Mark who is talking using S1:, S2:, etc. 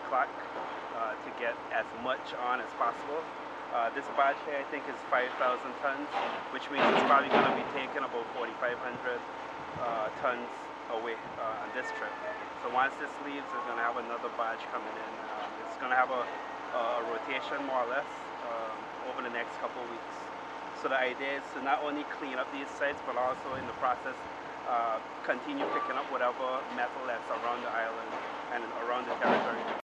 S1: o'clock to get as much on as possible. This batch here I think is 5,000 tons, which means it's probably going to be taking about 4,500 tons away on this trip. So once this leaves, it's going to have another batch coming in. It's going to have a rotation more or less over the next couple of weeks. So the idea is to not only clean up these sites, but also in the process continue picking up whatever metal that's around the island and around the territory.